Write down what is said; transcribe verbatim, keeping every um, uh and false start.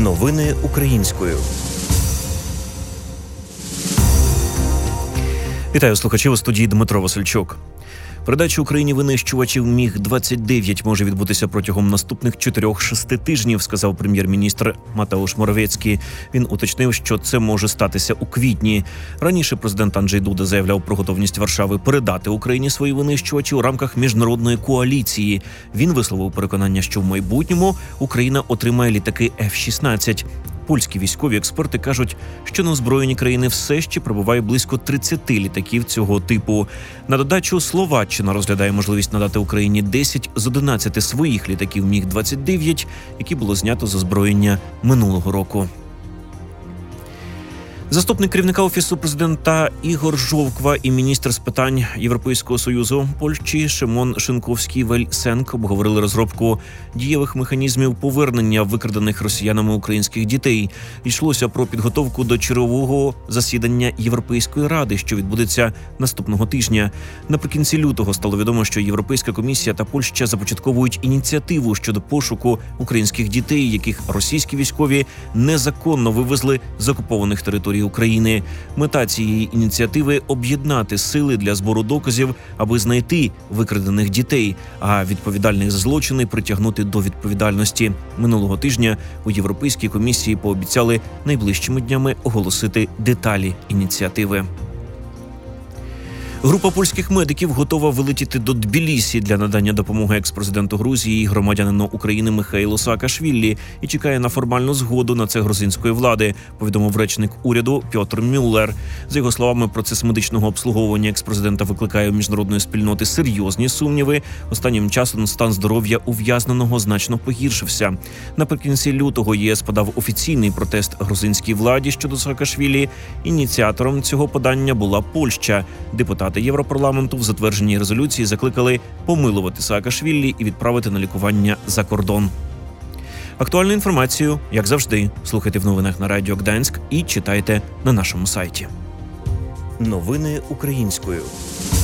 Новини українською. Вітаю слухачів, у студії Дмитро Васильчук. Передача Україні винищувачів Міг двадцять дев'ять може відбутися протягом наступних чотирьох-шести тижнів, сказав прем'єр-міністр Матеуш Моровецький. Він уточнив, що це може статися у квітні. Раніше президент Анджей Дуда заявляв про готовність Варшави передати Україні свої винищувачі у рамках міжнародної коаліції. Він висловив переконання, що в майбутньому Україна отримає літаки еф шістнадцять. Польські військові експерти кажуть, що на озброєнні країни все ще прибуває близько тридцять літаків цього типу. На додачу, Словаччина розглядає можливість надати Україні десять з одинадцяти своїх літаків Міг двадцять дев'ять, які було знято з озброєння минулого року. Заступник керівника Офісу президента Ігор Жовква і міністр з питань Європейського Союзу Польщі Шимон Шинковський-Вельсенк обговорили розробку дієвих механізмів повернення викрадених росіянами українських дітей. Йшлося про підготовку до чергового засідання Європейської ради, що відбудеться наступного тижня. Наприкінці лютого стало відомо, що Європейська комісія та Польща започатковують ініціативу щодо пошуку українських дітей, яких російські військові незаконно вивезли з окупованих територій України. Мета цієї ініціативи – об'єднати сили для збору доказів, аби знайти викрадених дітей, а відповідальних за злочини притягнути до відповідальності. Минулого тижня у Європейській комісії пообіцяли найближчими днями оголосити деталі ініціативи. Група польських медиків готова вилетіти до Тбілісі для надання допомоги екс-президенту Грузії і громадянину України Михайлу Саакашвілі і чекає на формальну згоду на це грузинської влади, повідомив речник уряду Пьотр Мюллер. За його словами, процес медичного обслуговування екс-президента викликає у міжнародної спільноти серйозні сумніви. Останнім часом стан здоров'я ув'язненого значно погіршився. Наприкінці лютого ЄС подав офіційний протест грузинській владі щодо Саакашвілі. Ініціатором цього подання була Польща. Депутати Європарламенту в затвердженій резолюції закликали помилувати Саакашвілі і відправити на лікування за кордон. Актуальну інформацію, як завжди, слухайте в новинах на Радіо Гданськ і читайте на нашому сайті. Новини українською.